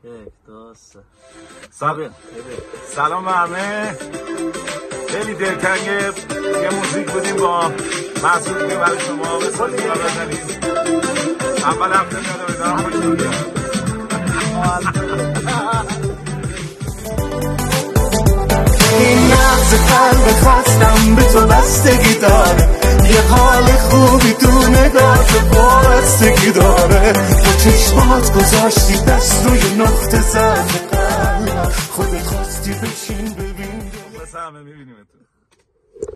یک دو سه. سلام همه. خیلی دلتنگه یه موزیک بودیم با مسعود که برای شما بسازیم و بزنیم. اول هفته میاده بزنم خوش بودیم. این نبض قلب خستم به تو بستگی داره، یه حال خوبی تو نگات بستگی داره. با چشمات گذاشتی دست روی نقطه ضعف قلب، خودت خواستی بشین ببین. بس همه میبینیم تو.